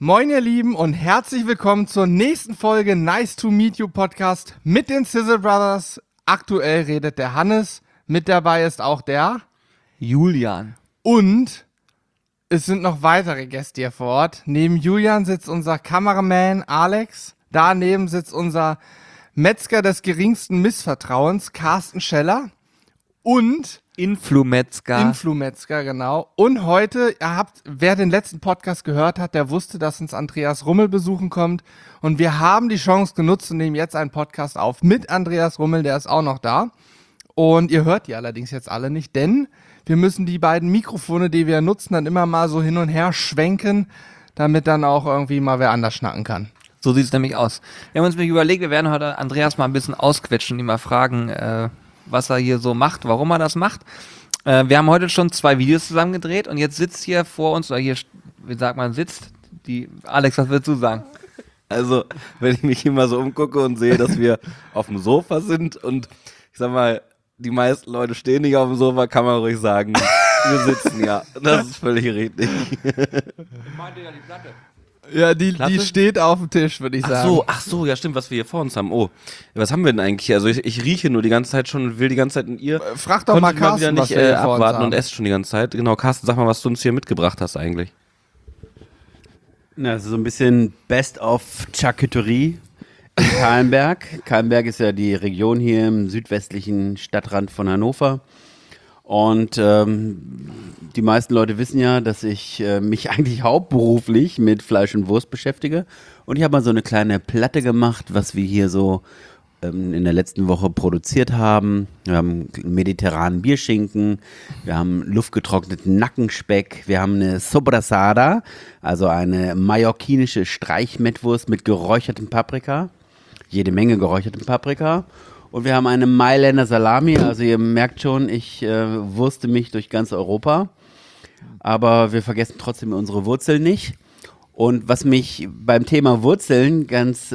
Moin ihr Lieben und herzlich willkommen zur nächsten Folge Nice to Meet You Podcast mit den Sizzle Brothers. Aktuell redet der Hannes, mit dabei ist auch der Julian. Und es sind noch weitere Gäste hier vor Ort. Neben Julian sitzt unser Kameraman Alex, daneben sitzt unser Metzger des geringsten Missvertrauens Carsten Scheller und Influmetzger, genau. Und heute, wer den letzten Podcast gehört hat, der wusste, dass uns Andreas Rummel besuchen kommt. Und wir haben die Chance genutzt und nehmen jetzt einen Podcast auf mit Andreas Rummel, der ist auch noch da. Und ihr hört die allerdings jetzt alle nicht, denn wir müssen die beiden Mikrofone, die wir nutzen, dann immer mal so hin und her schwenken, damit dann auch irgendwie mal wer anders schnacken kann. So sieht es nämlich aus. Wir haben uns überlegt, wir werden heute Andreas mal ein bisschen ausquetschen und ihn mal fragen, was er hier so macht, warum er das macht. Wir haben heute schon 2 Videos zusammen gedreht und jetzt sitzt hier vor uns, oder hier, wie sagt man, Alex, was würdest du sagen? Also, wenn ich mich immer so umgucke und sehe, dass wir auf dem Sofa sind und ich sag mal, die meisten Leute stehen nicht auf dem Sofa, kann man ruhig sagen, wir sitzen ja. Das ist völlig richtig. Ich meinte ja die Platte. Ja, die steht auf dem Tisch, würde ich sagen. Ach so, ja stimmt, was wir hier vor uns haben. Oh, was haben wir denn eigentlich? Also ich rieche nur die ganze Zeit schon und will die ganze Zeit in ihr. Frag doch mal Carsten, wieder nicht was wir hier vor uns abwarten haben. und esse schon die ganze Zeit. Genau, Carsten, sag mal, was du uns hier mitgebracht hast eigentlich. Na, das ist so ein bisschen Best of Charcuterie in Kahlenberg. Kahlenberg ist ja die Region hier im südwestlichen Stadtrand von Hannover. Und die meisten Leute wissen ja, dass ich mich eigentlich hauptberuflich mit Fleisch und Wurst beschäftige. Und ich habe mal so eine kleine Platte gemacht, was wir hier so in der letzten Woche produziert haben. Wir haben mediterranen Bierschinken, wir haben luftgetrockneten Nackenspeck, wir haben eine Sobrasada, also eine mallorquinische Streichmettwurst mit geräuchertem Paprika. Jede Menge geräuchertem Paprika. Und wir haben eine Mailänder Salami, also ihr merkt schon, ich wurste mich durch ganz Europa, aber wir vergessen trotzdem unsere Wurzeln nicht. Und was mich beim Thema Wurzeln ganz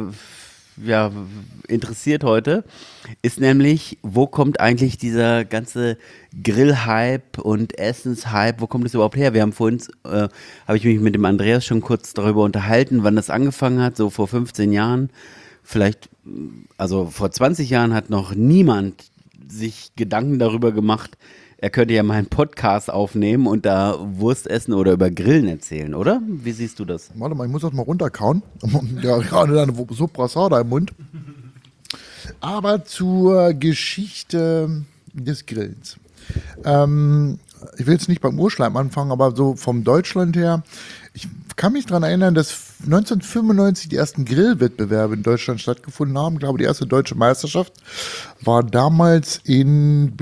interessiert heute, ist nämlich, wo kommt eigentlich dieser ganze Grillhype und Essenshype, wo kommt das überhaupt her? Wir haben vorhin, habe ich mich mit dem Andreas schon kurz darüber unterhalten, wann das angefangen hat, so vor 15 Jahren. Vielleicht, also vor 20 Jahren hat noch niemand sich Gedanken darüber gemacht, er könnte ja mal einen Podcast aufnehmen und da Wurst essen oder über Grillen erzählen, oder? Wie siehst du das? Warte mal, ich muss das mal runterkauen. Ja, gerade eine Soprasada im Mund. Aber zur Geschichte des Grillens. Ich will jetzt nicht beim Urschleim anfangen, aber so vom Deutschland her. Ich kann mich daran erinnern, dass 1995 die ersten Grillwettbewerbe in Deutschland stattgefunden haben. Ich glaube, die erste deutsche Meisterschaft war damals in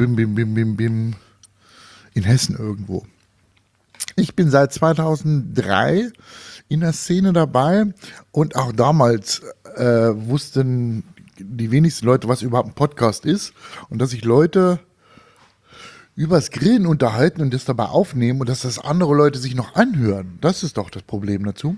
Hessen irgendwo. Ich bin seit 2003 in der Szene dabei und auch damals wussten die wenigsten Leute, was überhaupt ein Podcast ist und dass sich Leute übers Grillen unterhalten und das dabei aufnehmen und dass das andere Leute sich noch anhören. Das ist doch das Problem dazu.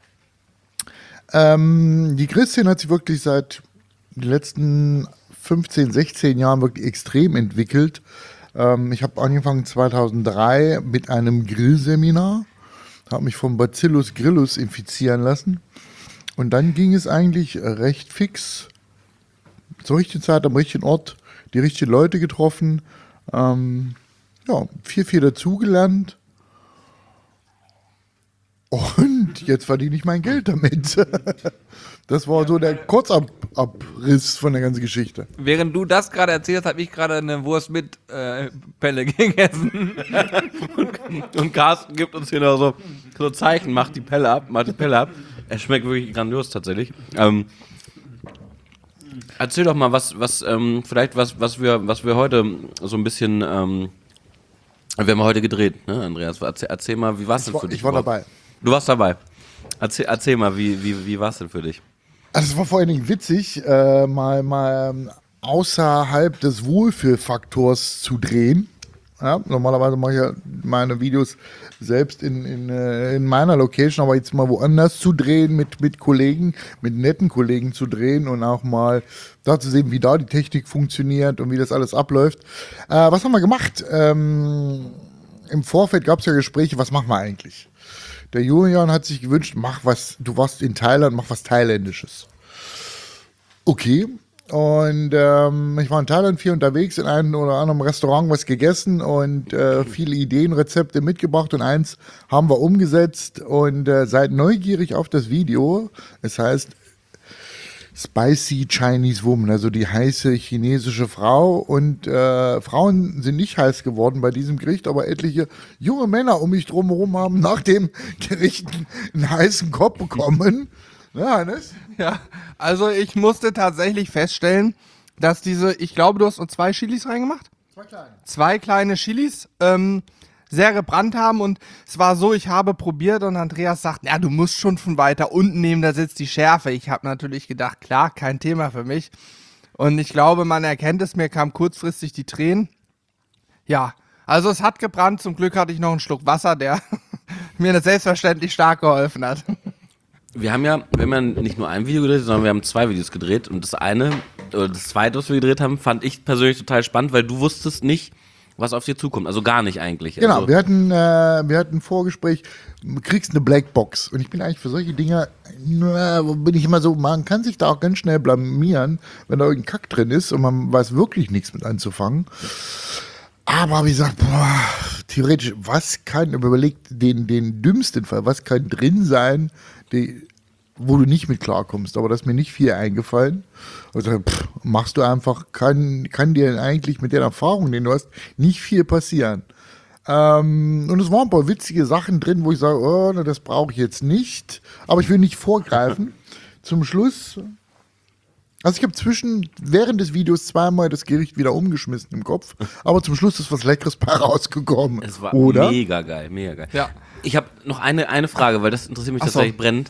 Die Grillszene hat sich wirklich seit den letzten 15, 16 Jahren wirklich extrem entwickelt. Ich habe angefangen 2003 mit einem Grillseminar, habe mich vom Bacillus grillus infizieren lassen und dann ging es eigentlich recht fix, zur richtigen Zeit, am richtigen Ort, die richtigen Leute getroffen, viel dazugelernt und jetzt verdiene ich mein Geld damit. Das war so der Kurzabriss von der ganzen Geschichte. Während du das gerade erzählst, habe ich gerade eine Wurst mit Pelle gegessen. Und Carsten gibt uns hier noch so Zeichen, macht die Pelle ab. Es schmeckt wirklich grandios tatsächlich. Erzähl doch mal, was wir heute so ein bisschen, wir haben heute gedreht, ne, Andreas? Erzähl mal, wie war es denn für dich? Ich war dabei. Du warst dabei. Erzähl mal, wie war es denn für dich? Also es war vor allen Dingen witzig, mal außerhalb des Wohlfühlfaktors zu drehen. Ja, normalerweise mache ich ja meine Videos selbst in meiner Location, aber jetzt mal woanders zu drehen, mit Kollegen, mit netten Kollegen zu drehen und auch mal da zu sehen, wie da die Technik funktioniert und wie das alles abläuft. Was haben wir gemacht? Im Vorfeld gab es ja Gespräche, was machen wir eigentlich? Der Julian hat sich gewünscht, du warst in Thailand, mach was Thailändisches. Okay. Und ich war in Thailand viel unterwegs, in einem oder anderen Restaurant was gegessen und viele Ideen, Rezepte mitgebracht und eins haben wir umgesetzt und seid neugierig auf das Video. Es heißt Spicy Chinese Woman, also die heiße chinesische Frau. Und Frauen sind nicht heiß geworden bei diesem Gericht, aber etliche junge Männer um mich drumherum haben nach dem Gericht einen heißen Kopf bekommen. Ja, Hannes? Ja, also ich musste tatsächlich feststellen, dass ich glaube, du hast nur 2 Chilis reingemacht? 2 kleine. 2 kleine Chilis, sehr gebrannt haben und es war so, ich habe probiert und Andreas sagt, ja, du musst schon von weiter unten nehmen, da sitzt die Schärfe. Ich habe natürlich gedacht, klar, kein Thema für mich. Und ich glaube, man erkennt es, mir kamen kurzfristig die Tränen. Ja, also es hat gebrannt, zum Glück hatte ich noch einen Schluck Wasser, der mir selbstverständlich stark geholfen hat. Wir haben ja nicht nur ein Video gedreht, sondern wir haben 2 Videos gedreht. Und das zweite, was wir gedreht haben, fand ich persönlich total spannend, weil du wusstest nicht, was auf dir zukommt. Also gar nicht eigentlich. Genau, Also, wir hatten ein Vorgespräch, du kriegst eine Blackbox. Und ich bin eigentlich für solche Dinge, bin ich immer so, man kann sich da auch ganz schnell blamieren, wenn da irgendein Kack drin ist und man weiß wirklich nichts mit anzufangen. Aber wie gesagt, theoretisch, überlegt den dümmsten Fall, was kann drin sein, wo du nicht mit klarkommst. Aber da ist mir nicht viel eingefallen. Also machst du einfach, kann dir eigentlich mit den Erfahrungen, die du hast, nicht viel passieren. Und es waren ein paar witzige Sachen drin, wo ich sage, oh, das brauche ich jetzt nicht. Aber ich will nicht vorgreifen. Zum Schluss, also ich habe während des Videos 2-mal das Gericht wieder umgeschmissen im Kopf, aber zum Schluss ist was Leckeres bei rausgekommen. es war oder? mega geil, mega geil. Ja. Ich habe noch eine Frage, weil das interessiert mich Ach so. tatsächlich brennend.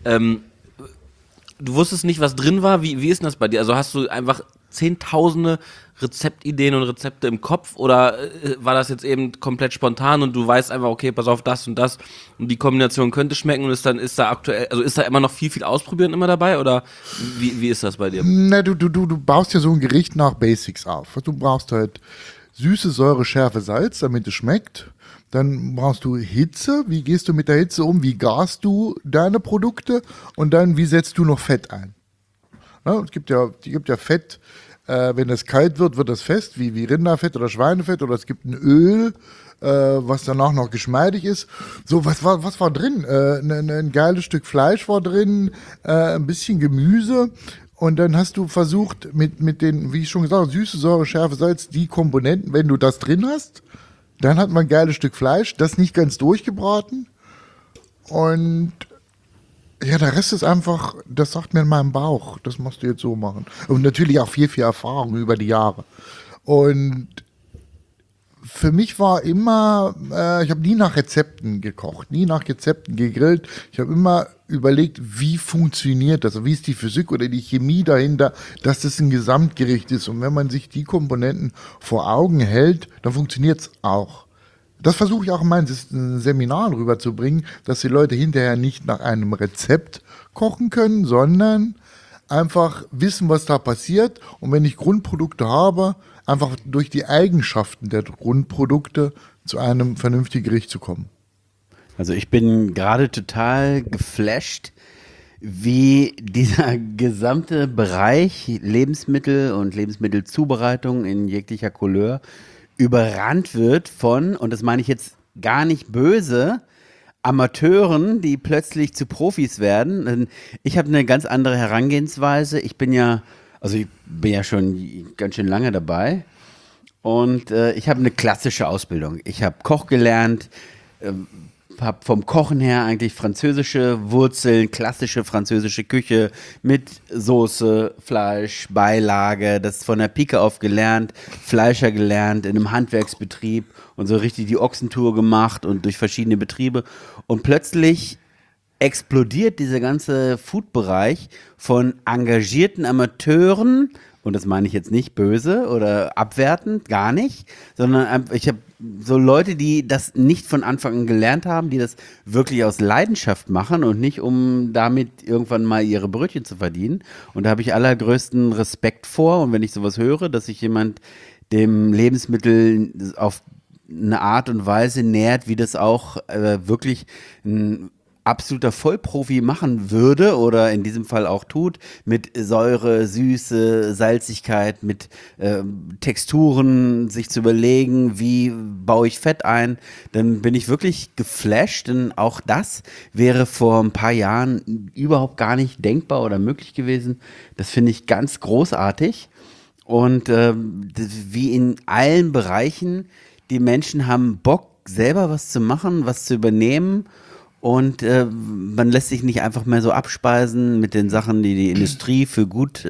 Du wusstest nicht, was drin war. Wie ist denn das bei dir? Also hast du einfach zehntausende Rezeptideen und Rezepte im Kopf oder war das jetzt eben komplett spontan und du weißt einfach, okay, pass auf, das und das und die Kombination könnte schmecken und ist da aktuell, also ist da immer noch viel Ausprobieren immer dabei oder wie ist das bei dir? Na, du baust ja so ein Gericht nach Basics auf. Du brauchst halt Süße, Säure, Schärfe, Salz, damit es schmeckt. Dann brauchst du Hitze. Wie gehst du mit der Hitze um? Wie garst du deine Produkte? Und dann, wie setzt du noch Fett ein? Ja, es gibt ja Fett, wenn es kalt wird, wird das fest, wie Rinderfett oder Schweinefett. Oder es gibt ein Öl, was danach noch geschmeidig ist. So, was war drin? Ein geiles Stück Fleisch war drin, ein bisschen Gemüse. Und dann hast du versucht, mit den, wie ich schon gesagt habe, Süße, Säure, Schärfe, Salz, die Komponenten, wenn du das drin hast, dann hat man ein geiles Stück Fleisch, das nicht ganz durchgebraten. Und ja, der Rest ist einfach, das sagt mir in meinem Bauch, das musst du jetzt so machen. Und natürlich auch viel Erfahrung über die Jahre. Und für mich war immer, ich habe nie nach Rezepten gekocht, nie nach Rezepten gegrillt. Ich habe immer überlegt, wie funktioniert das? Wie ist die Physik oder die Chemie dahinter, dass das ein Gesamtgericht ist? Und wenn man sich die Komponenten vor Augen hält, dann funktioniert es auch. Das versuche ich auch in meinen Seminaren rüberzubringen, dass die Leute hinterher nicht nach einem Rezept kochen können, sondern einfach wissen, was da passiert. Und wenn ich Grundprodukte habe, einfach durch die Eigenschaften der Grundprodukte zu einem vernünftigen Gericht zu kommen. Also ich bin gerade total geflasht, wie dieser gesamte Bereich Lebensmittel und Lebensmittelzubereitung in jeglicher Couleur überrannt wird von, und das meine ich jetzt gar nicht böse, Amateuren, die plötzlich zu Profis werden. Denn ich habe eine ganz andere Herangehensweise. Ich bin ja schon ganz schön lange dabei und ich habe eine klassische Ausbildung. Ich habe Koch gelernt, habe vom Kochen her eigentlich französische Wurzeln, klassische französische Küche mit Soße, Fleisch, Beilage, das von der Pike auf gelernt, Fleischer gelernt, in einem Handwerksbetrieb und so richtig die Ochsentour gemacht und durch verschiedene Betriebe und plötzlich explodiert dieser ganze Food-Bereich von engagierten Amateuren, und das meine ich jetzt nicht böse oder abwertend, gar nicht, sondern ich habe so Leute, die das nicht von Anfang an gelernt haben, die das wirklich aus Leidenschaft machen und nicht, um damit irgendwann mal ihre Brötchen zu verdienen. Und da habe ich allergrößten Respekt vor. Und wenn ich sowas höre, dass sich jemand dem Lebensmittel auf eine Art und Weise nähert, wie das auch wirklich ein absoluter Vollprofi machen würde oder in diesem Fall auch tut, mit Säure, Süße, Salzigkeit, mit Texturen, sich zu überlegen, wie baue ich Fett ein, dann bin ich wirklich geflasht, denn auch das wäre vor ein paar Jahren überhaupt gar nicht denkbar oder möglich gewesen. Das finde ich ganz großartig und wie in allen Bereichen, die Menschen haben Bock, selber was zu machen, was zu übernehmen. Und man lässt sich nicht einfach mehr so abspeisen mit den Sachen, die die Industrie für gut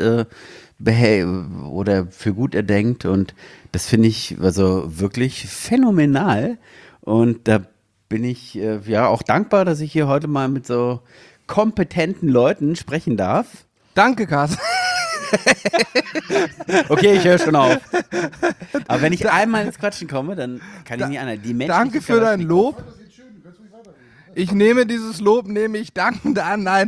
oder für gut erdenkt. Und das finde ich also wirklich phänomenal. Und da bin ich ja auch dankbar, dass ich hier heute mal mit so kompetenten Leuten sprechen darf. Danke, Carsten. Okay, ich höre schon auf. Aber wenn ich einmal ins Quatschen komme, dann kann ich nicht anders. Die menschliche Danke für dein Kalaschnikow. Lob. Ich nehme dieses Lob, nehme ich dankend an. Nein,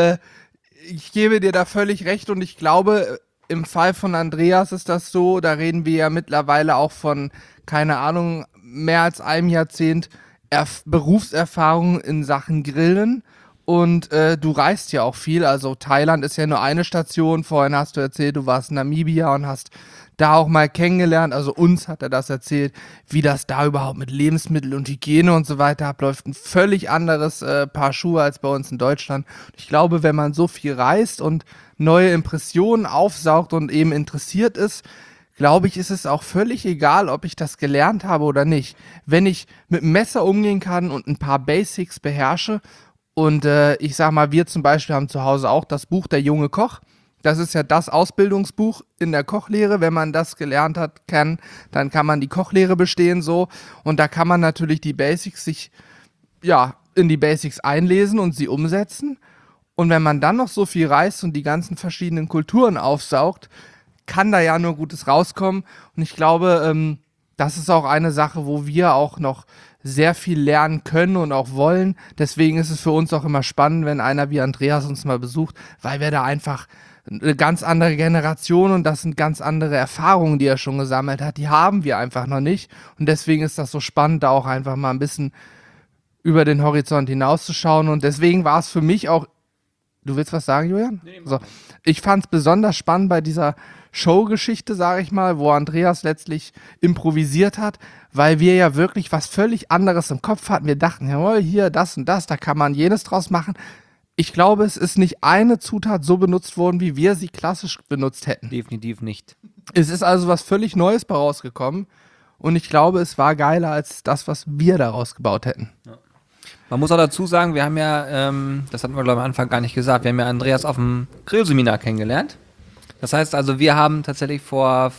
ich gebe dir da völlig recht und ich glaube, im Fall von Andreas ist das so, da reden wir ja mittlerweile auch von, keine Ahnung, mehr als einem Jahrzehnt Berufserfahrung in Sachen Grillen. Und du reist ja auch viel, also Thailand ist ja nur eine Station. Vorhin hast du erzählt, du warst in Namibia und hast da auch mal kennengelernt, also uns hat er das erzählt, wie das da überhaupt mit Lebensmittel und Hygiene und so weiter abläuft. Ein völlig anderes Paar Schuhe als bei uns in Deutschland. Ich glaube, wenn man so viel reist und neue Impressionen aufsaugt und eben interessiert ist, glaube ich, ist es auch völlig egal, ob ich das gelernt habe oder nicht. Wenn ich mit dem Messer umgehen kann und ein paar Basics beherrsche und ich sag mal, wir zum Beispiel haben zu Hause auch das Buch Der junge Koch. Das ist ja das Ausbildungsbuch in der Kochlehre. Wenn man das gelernt hat, dann kann man die Kochlehre bestehen so. Und da kann man natürlich die Basics sich, ja, in die Basics einlesen und sie umsetzen. Und wenn man dann noch so viel reist und die ganzen verschiedenen Kulturen aufsaugt, kann da ja nur Gutes rauskommen. Und ich glaube, das ist auch eine Sache, wo wir auch noch sehr viel lernen können und auch wollen. Deswegen ist es für uns auch immer spannend, wenn einer wie Andreas uns mal besucht, weil wir da einfach eine ganz andere Generation und das sind ganz andere Erfahrungen, die er schon gesammelt hat. Die haben wir einfach noch nicht. Und deswegen ist das so spannend, da auch einfach mal ein bisschen über den Horizont hinauszuschauen. Und deswegen war es für mich auch. Du willst was sagen, Julian? Nee, so. Ich fand es besonders spannend bei dieser Showgeschichte, sage ich mal, wo Andreas letztlich improvisiert hat, weil wir ja wirklich was völlig anderes im Kopf hatten. Wir dachten, jawohl, hier das und das, da kann man jenes draus machen. Ich glaube, es ist nicht eine Zutat so benutzt worden, wie wir sie klassisch benutzt hätten. Definitiv nicht. Es ist also was völlig Neues bei rausgekommen und ich glaube, es war geiler als das, was wir daraus gebaut hätten. Ja. Man muss auch dazu sagen, wir haben ja, das hatten wir glaube ich am Anfang gar nicht gesagt, wir haben ja Andreas auf dem Grillseminar kennengelernt. Das heißt also, wir haben tatsächlich vor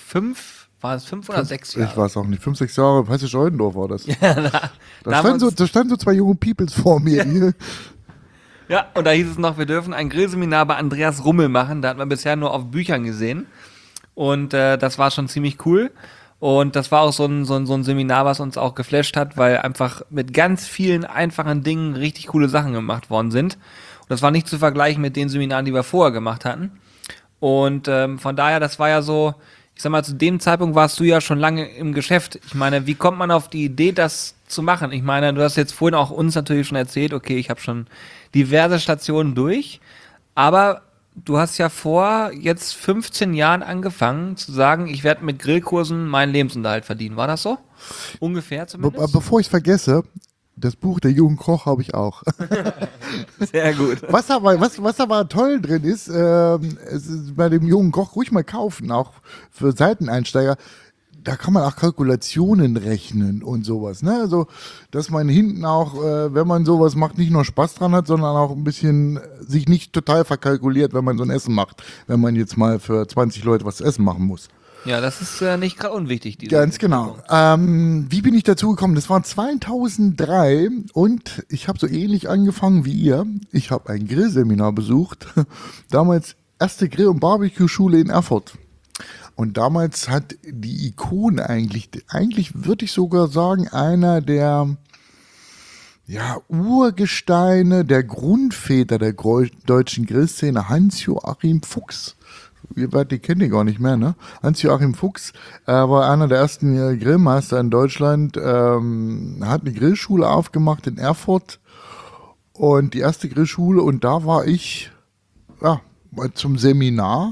5 oder 6 Jahren? Ich weiß auch nicht, 5, 6 Jahre, weißt du, Scheudendorf war das. Ja, Da standen so zwei junge Peoples vor mir. Hier. Ja, und da hieß es noch, wir dürfen ein Grillseminar bei Andreas Rummel machen. Da hat man bisher nur auf Büchern gesehen. Und das war schon ziemlich cool. Und das war auch so ein Seminar, was uns auch geflasht hat, weil einfach mit ganz vielen einfachen Dingen richtig coole Sachen gemacht worden sind. Und das war nicht zu vergleichen mit den Seminaren, die wir vorher gemacht hatten. Und von daher, das war ja so, ich sag mal, zu dem Zeitpunkt warst du ja schon lange im Geschäft. Ich meine, wie kommt man auf die Idee, das zu machen? Ich meine, du hast jetzt vorhin auch uns natürlich schon erzählt, okay, ich habe schon diverse Stationen durch, aber du hast ja vor jetzt 15 Jahren angefangen zu sagen, ich werde mit Grillkursen meinen Lebensunterhalt verdienen. War das so? Ungefähr zumindest? Bevor ich es vergesse, das Buch Der junge Koch habe ich auch. Sehr gut. Was aber toll drin ist, es ist bei dem jungen Koch ruhig mal kaufen, auch für Seiteneinsteiger. Da kann man auch Kalkulationen rechnen und sowas. Ne? Also, dass man hinten auch, wenn man sowas macht, nicht nur Spaß dran hat, sondern auch ein bisschen sich nicht total verkalkuliert, wenn man so ein Essen macht. Wenn man jetzt mal für 20 Leute was zu essen machen muss. Ja, das ist nicht gerade unwichtig. Ganz genau. Wie bin ich dazu gekommen? Das war 2003 und ich habe so ähnlich angefangen wie ihr. Ich habe ein Grillseminar besucht. Damals erste Grill- und Barbecue-Schule in Erfurt. Und damals hat die Ikone eigentlich würde ich sogar sagen, einer der Urgesteine, der Grundväter der deutschen Grillszene, Hans-Joachim Fuchs. Die kennt ihr gar nicht mehr, ne? Hans-Joachim Fuchs war einer der ersten Grillmeister in Deutschland, hat eine Grillschule aufgemacht in Erfurt und die erste Grillschule und da war ich mal zum Seminar.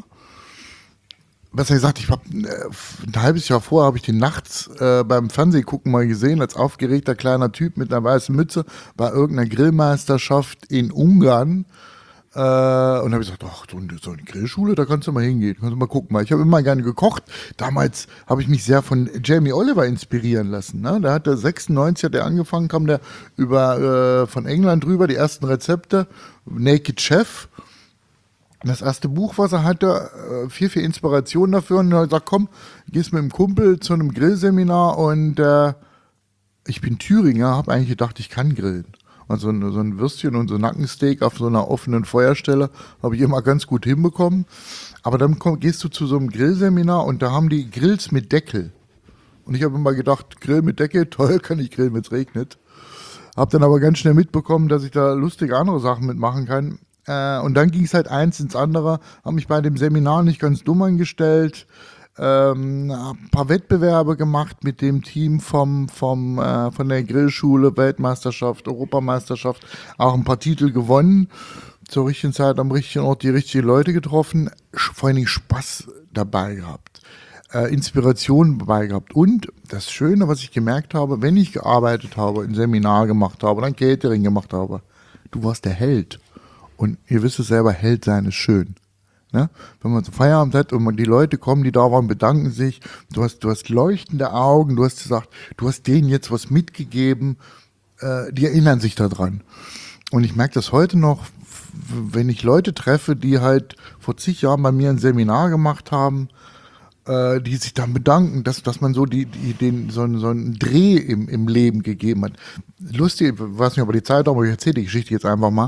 Besser gesagt, ich habe ein halbes Jahr vorher habe ich den nachts beim Fernsehgucken mal gesehen, als aufgeregter kleiner Typ mit einer weißen Mütze bei irgendeiner Grillmeisterschaft in Ungarn. Und habe ich gesagt, ach, so eine Grillschule, da kannst du mal hingehen, kannst du mal gucken. Ich habe immer gerne gekocht. Damals habe ich mich sehr von Jamie Oliver inspirieren lassen. Ne? Da hat der 96, hat der angefangen, kam der über von England rüber, die ersten Rezepte, Naked Chef. Das erste Buch, was er hatte, viel Inspiration dafür. Und er hat gesagt, komm, gehst mit dem Kumpel zu einem Grillseminar und ich bin Thüringer, habe eigentlich gedacht, ich kann grillen. Also so ein Würstchen und so ein Nackensteak auf so einer offenen Feuerstelle habe ich immer ganz gut hinbekommen. Aber dann gehst du zu so einem Grillseminar und da haben die Grills mit Deckel. Und ich habe immer gedacht, Grill mit Deckel, toll, kann ich grillen, wenn es regnet. Habe dann aber ganz schnell mitbekommen, dass ich da lustige andere Sachen mitmachen kann. Und dann ging es halt eins ins andere, habe mich bei dem Seminar nicht ganz dumm angestellt, ein paar Wettbewerbe gemacht mit dem Team von der Grillschule, Weltmeisterschaft, Europameisterschaft, auch ein paar Titel gewonnen, zur richtigen Zeit am richtigen Ort die richtigen Leute getroffen, vor allen Dingen Spaß dabei gehabt, Inspiration dabei gehabt und das Schöne, was ich gemerkt habe, wenn ich gearbeitet habe, ein Seminar gemacht habe, dann Catering gemacht habe, du warst der Held. Und ihr wisst es selber, Held sein ist schön. Ne? Wenn man so Feierabend hat und die Leute kommen, die da waren, bedanken sich, du hast leuchtende Augen, du hast gesagt, du hast denen jetzt was mitgegeben, die erinnern sich daran. Und ich merke das heute noch, wenn ich Leute treffe, die halt vor zig Jahren bei mir ein Seminar gemacht haben, die sich dann bedanken, dass man so so einen Dreh im Leben gegeben hat. Lustig, ich weiß nicht, ob die Zeit haben, aber ich erzähle die Geschichte jetzt einfach mal.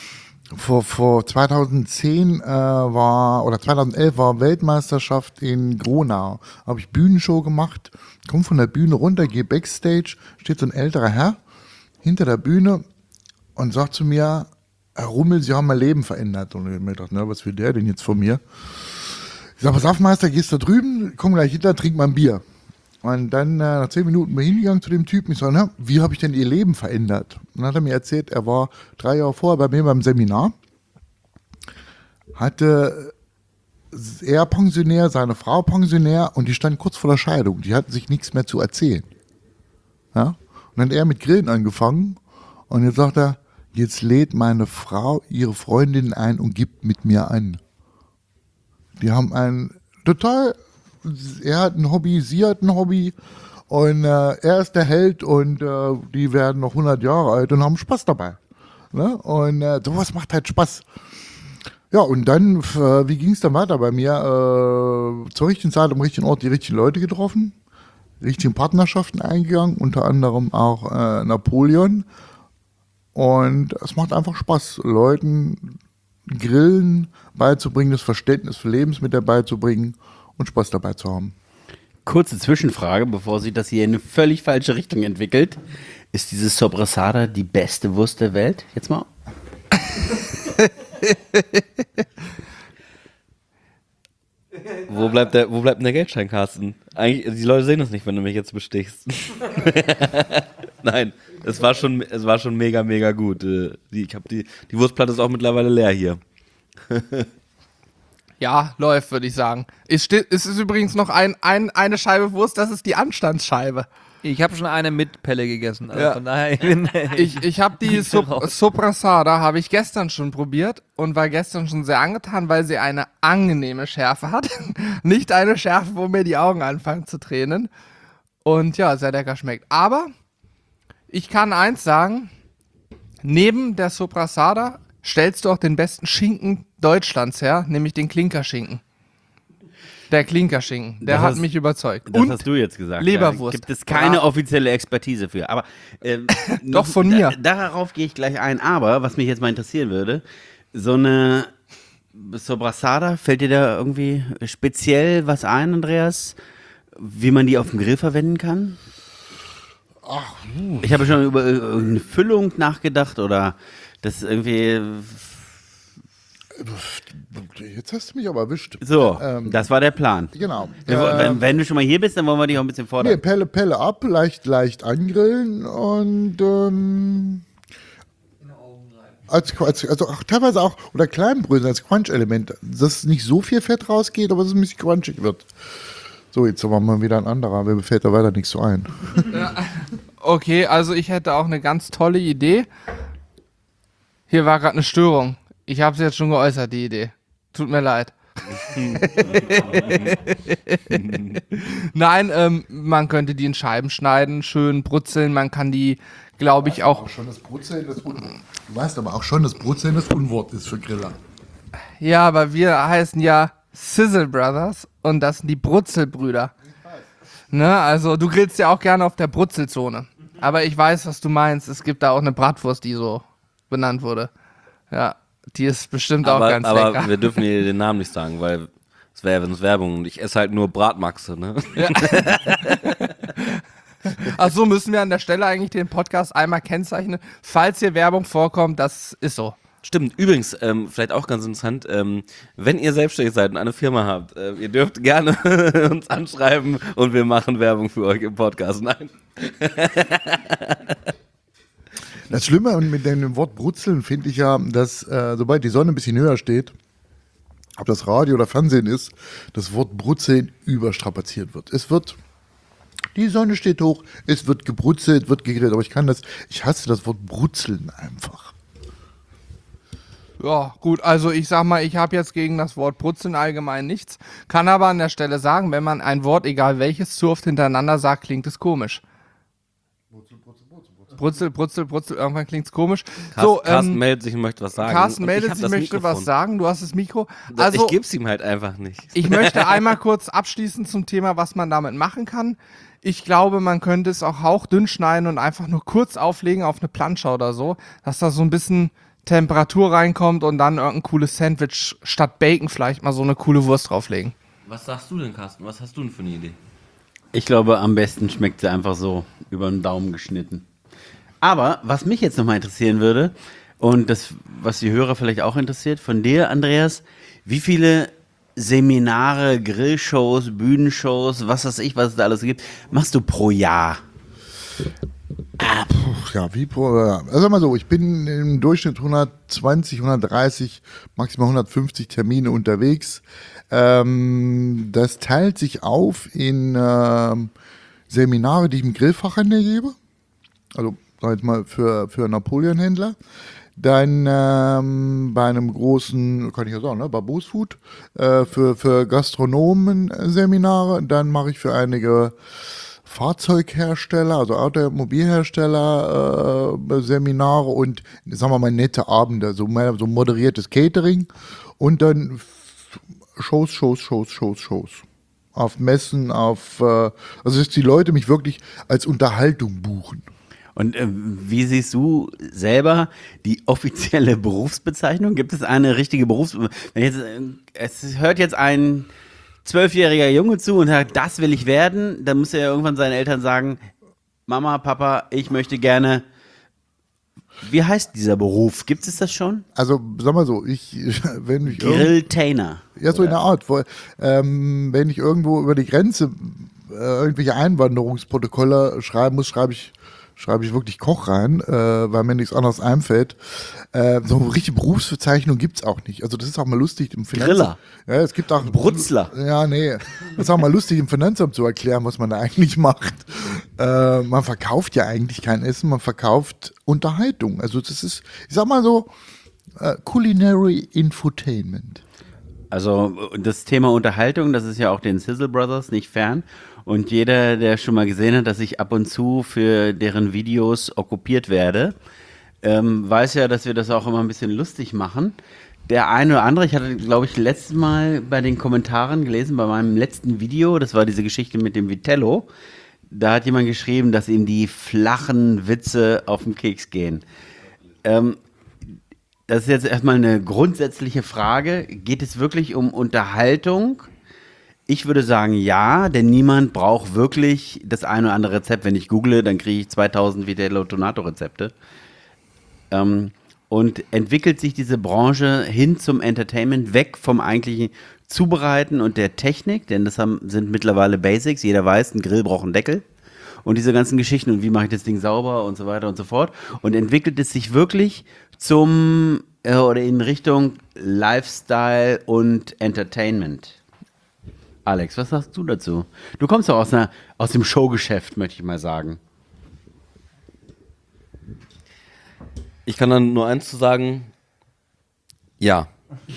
Vor 2010 oder 2011 war Weltmeisterschaft in Gronau. Habe ich Bühnenshow gemacht, komme von der Bühne runter, gehe Backstage, steht so ein älterer Herr hinter der Bühne und sagt zu mir, Herr Rummel, Sie haben mein Leben verändert. Und ich habe mir gedacht, na, was will der denn jetzt von mir? Ich sage, pass auf, Meister, gehst da drüben, komm gleich hinter, trink mal ein Bier. Und dann nach 10 Minuten bin ich hingegangen zu dem Typen. Ich sage, na, wie habe ich denn Ihr Leben verändert? Und dann hat er mir erzählt, er war 3 Jahre vorher bei mir beim Seminar, hatte er Pensionär, seine Frau Pensionär und die standen kurz vor der Scheidung. Die hatten sich nichts mehr zu erzählen. Ja? Und dann hat er mit Grillen angefangen und jetzt sagt er, jetzt lädt meine Frau ihre Freundin ein und gibt mit mir an. Die haben er hat ein Hobby, sie hat ein Hobby und er ist der Held und die werden noch 100 Jahre alt und haben Spaß dabei. Ne? Und sowas macht halt Spaß. Ja, und dann, wie ging es dann weiter bei mir? Zur richtigen Zeit am richtigen Ort die richtigen Leute getroffen, richtigen Partnerschaften eingegangen, unter anderem auch Napoleon. Und es macht einfach Spaß, Leuten Grillen beizubringen, das Verständnis für Lebensmittel beizubringen und Spaß dabei zu haben. Kurze Zwischenfrage, bevor sich das hier in eine völlig falsche Richtung entwickelt. Ist diese Sobrasada die beste Wurst der Welt? Jetzt mal. Wo bleibt denn der Geldschein, Carsten? Eigentlich, die Leute sehen das nicht, wenn du mich jetzt bestichst. Nein, es war schon mega, mega gut. Die Wurstplatte ist auch mittlerweile leer hier. Ja, läuft, würde ich sagen. Es ist übrigens noch eine Scheibe Wurst, das ist die Anstandsscheibe. Ich habe schon eine mit Pelle gegessen. Also Ja. von daher, Ich habe die Soprasada habe ich gestern schon probiert und war gestern schon sehr angetan, weil sie eine angenehme Schärfe hat. Nicht eine Schärfe, wo mir die Augen anfangen zu tränen. Und ja, sehr lecker schmeckt. Aber ich kann eins sagen, neben der Soprasada stellst du auch den besten Schinken Deutschlands her, nämlich den Klinkerschinken. Der Klinkerschinken, der hat mich überzeugt. Das Und hast du jetzt gesagt. Leberwurst. Da gibt es keine offizielle Expertise für. Aber Doch, von mir. Darauf gehe ich gleich ein. Aber was mich jetzt mal interessieren würde, so eine Sobrasada, fällt dir da irgendwie speziell was ein, Andreas, wie man die auf dem Grill verwenden kann? Ich habe schon über eine Füllung nachgedacht oder das irgendwie. Jetzt hast du mich aber erwischt. So, das war der Plan. Genau. Wenn du schon mal hier bist, dann wollen wir dich auch ein bisschen fordern. Nee, Pelle ab, leicht angrillen und Also auch teilweise auch, oder Kleinbrösel als Crunch-Element, dass nicht so viel Fett rausgeht, aber dass es ein bisschen crunchig wird. So, jetzt machen wir wieder ein anderer, mir fällt da weiter nichts so ein. Okay, also ich hätte auch eine ganz tolle Idee. Hier war gerade eine Störung. Ich habe es jetzt schon geäußert, die Idee. Tut mir leid. Nein, man könnte die in Scheiben schneiden, schön brutzeln. Man kann die, glaube ich, auch. Schon das Brutzeln du weißt aber auch schon, dass Brutzeln das Unwort ist für Griller. Ja, aber wir heißen ja Sizzle Brothers und das sind die Brutzelbrüder. Ne, also du grillst ja auch gerne auf der Brutzelzone. Aber ich weiß, was du meinst. Es gibt da auch eine Bratwurst, die so benannt wurde. Ja, die ist bestimmt auch ganz lecker. Aber wir dürfen hier den Namen nicht sagen, weil es wäre ja Werbung und ich esse halt nur Bratmaxe, ne? Ja. Ach so, müssen wir an der Stelle eigentlich den Podcast einmal kennzeichnen. Falls hier Werbung vorkommt, das ist so. Stimmt, übrigens, vielleicht auch ganz interessant, wenn ihr selbstständig seid und eine Firma habt, ihr dürft gerne uns anschreiben und wir machen Werbung für euch im Podcast. Nein. Das Schlimme mit dem Wort Brutzeln finde ich ja, dass sobald die Sonne ein bisschen höher steht, ob das Radio oder Fernsehen ist, das Wort Brutzeln überstrapaziert wird. Die Sonne steht hoch, es wird gebrutzelt, wird gegrillt, aber ich hasse das Wort Brutzeln einfach. Ja, gut, also ich sag mal, ich habe jetzt gegen das Wort Brutzeln allgemein nichts, kann aber an der Stelle sagen, wenn man ein Wort, egal welches, zu oft hintereinander sagt, klingt es komisch. Brutzel, Brutzel, Brutzel, irgendwann klingt es komisch. Carsten meldet sich und möchte was sagen. Carsten Und ich meldet hab sich, das möchte Mikrofon. was sagen, du hast das Mikro. Also, ich gebe es ihm halt einfach nicht. ich möchte einmal kurz abschließen zum Thema, was man damit machen kann. Ich glaube, man könnte es auch hauchdünn schneiden und einfach nur kurz auflegen auf eine Plansche oder so, dass da so ein bisschen Temperatur reinkommt und dann irgendein cooles Sandwich statt Bacon vielleicht mal so eine coole Wurst drauflegen. Was sagst du denn, Carsten? Was hast du denn für eine Idee? Ich glaube, am besten schmeckt sie einfach so über den Daumen geschnitten. Aber was mich jetzt nochmal interessieren würde, und das, was die Hörer vielleicht auch interessiert, von dir, Andreas, wie viele Seminare, Grillshows, Bühnenshows, was weiß ich, was es da alles gibt, machst du pro Jahr? Ja, also sag mal so, ich bin im Durchschnitt 120, 130, maximal 150 Termine unterwegs. Das teilt sich auf in Seminare, die ich im Grillfachhandel gebe. Also, sag ich jetzt mal, für Napoleon-Händler. Dann bei einem großen, kann ich ja sagen, ne, bei Bose Food, für Gastronomen Seminare. Dann mache ich für einige Fahrzeughersteller, also Automobilhersteller Seminare und, sagen wir mal, nette Abende, so moderiertes Catering und dann Shows. Auf Messen, also dass die Leute mich wirklich als Unterhaltung buchen. Und wie siehst du selber die offizielle Berufsbezeichnung? Gibt es eine richtige Berufsbezeichnung? Es hört jetzt ein 12-jähriger Junge zu und sagt, das will ich werden. Dann muss er ja irgendwann seinen Eltern sagen, Mama, Papa, ich möchte gerne. Wie heißt dieser Beruf? Gibt es das schon? Also, sag mal so, wenn ich Grilltainer. ja, so in der Art. Wenn ich irgendwo über die Grenze irgendwelche Einwanderungsprotokolle schreiben muss, schreibe ich wirklich Koch rein, weil mir nichts anderes einfällt. So eine richtige Berufsbezeichnung gibt's auch nicht. Also das ist auch mal lustig im Finanzamt. Griller. Ja, es gibt auch Brutzler. Ja, nee. Das ist auch mal lustig im Finanzamt zu erklären, was man da eigentlich macht. Man verkauft ja eigentlich kein Essen, man verkauft Unterhaltung. Also das ist, ich sag mal so, Culinary Infotainment. Also das Thema Unterhaltung, das ist ja auch den Sizzle Brothers nicht fern. Und jeder, der schon mal gesehen hat, dass ich ab und zu für deren Videos okkupiert werde, weiß ja, dass wir das auch immer ein bisschen lustig machen. Der eine oder andere, ich hatte, glaube ich, letztes Mal bei den Kommentaren gelesen, bei meinem letzten Video, das war diese Geschichte mit dem Vitello, da hat jemand geschrieben, dass ihm die flachen Witze auf den Keks gehen. Das ist jetzt erstmal eine grundsätzliche Frage. Geht es wirklich um Unterhaltung? Ich würde sagen, ja, denn niemand braucht wirklich das eine oder andere Rezept. Wenn ich google, dann kriege ich 2000 Vitello Tonato Rezepte. Und entwickelt sich diese Branche hin zum Entertainment, weg vom eigentlichen Zubereiten und der Technik, denn das sind mittlerweile Basics. Jeder weiß, ein Grill braucht einen Deckel und diese ganzen Geschichten und wie mache ich das Ding sauber und so weiter und so fort. Und entwickelt es sich wirklich oder in Richtung Lifestyle und Entertainment. Alex, was sagst du dazu? Du kommst doch aus dem Showgeschäft, möchte ich mal sagen. Ich kann dann nur eins zu sagen, ja.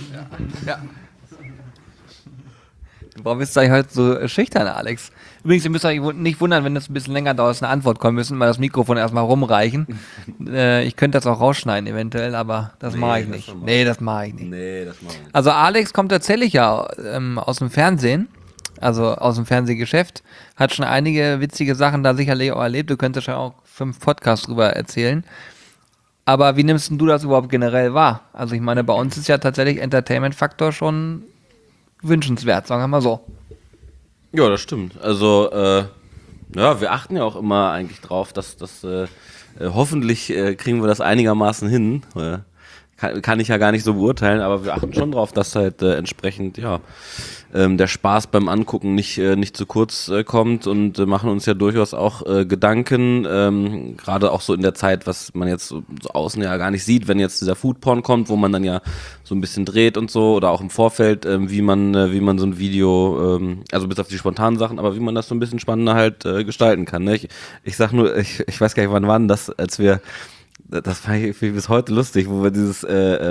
Warum bist du eigentlich heute so schüchtern, Alex? Übrigens, ihr müsst euch nicht wundern, wenn es ein bisschen länger dauert, dass eine Antwort kommen müssen, mal das Mikrofon erstmal rumreichen. Ich könnte das auch rausschneiden eventuell, aber das mache ich nicht. Nee, das mache ich nicht. Nee, das machen wir nicht. Also Alex kommt tatsächlich ja aus dem Fernsehen, also aus dem Fernsehgeschäft, hat schon einige witzige Sachen da sicherlich auch erlebt. Du könntest ja auch 5 Podcasts drüber erzählen. Aber wie nimmst denn du das überhaupt generell wahr? Also ich meine, bei uns ist ja tatsächlich Entertainment-Faktor schon wünschenswert, sagen wir mal so. Ja, das stimmt. Also, ja, wir achten ja auch immer eigentlich drauf, dass hoffentlich kriegen wir das einigermaßen hin. Kann ich ja gar nicht so beurteilen, aber wir achten schon drauf, dass halt entsprechend, ja, der Spaß beim Angucken nicht zu kurz kommt und machen uns ja durchaus auch Gedanken, gerade auch so in der Zeit, was man jetzt so außen ja gar nicht sieht, wenn jetzt dieser Foodporn kommt, wo man dann ja so ein bisschen dreht und so, oder auch im Vorfeld, wie man so ein Video, also bis auf die spontanen Sachen, aber wie man das so ein bisschen spannender halt gestalten kann. Ne? Ich sag nur, ich weiß gar nicht, wann war denn das, als wir, das fand ich bis heute lustig, wo wir dieses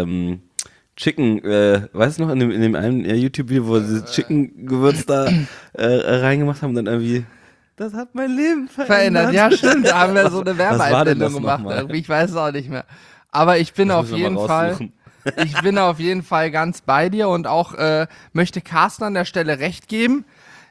Chicken, weißt du noch, in dem einen YouTube-Video, wo wir dieses Chicken-Gewürz da reingemacht haben und dann irgendwie, das hat mein Leben verändert. Ja, stimmt, da haben wir so eine Was war denn das Werbeeinblendung gemacht. nochmal? Irgendwie, ich weiß es auch nicht mehr. Aber ich bin auf müssen wir mal jeden Fall, raussuchen. ich bin auf jeden Fall ganz bei dir und auch möchte Carsten an der Stelle recht geben.